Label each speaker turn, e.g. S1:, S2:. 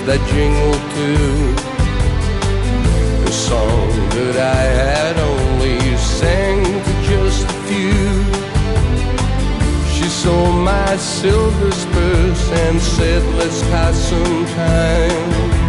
S1: that jingle too, a song that I had only sang to just a few. She saw my silver spurs and said, let's pass some time.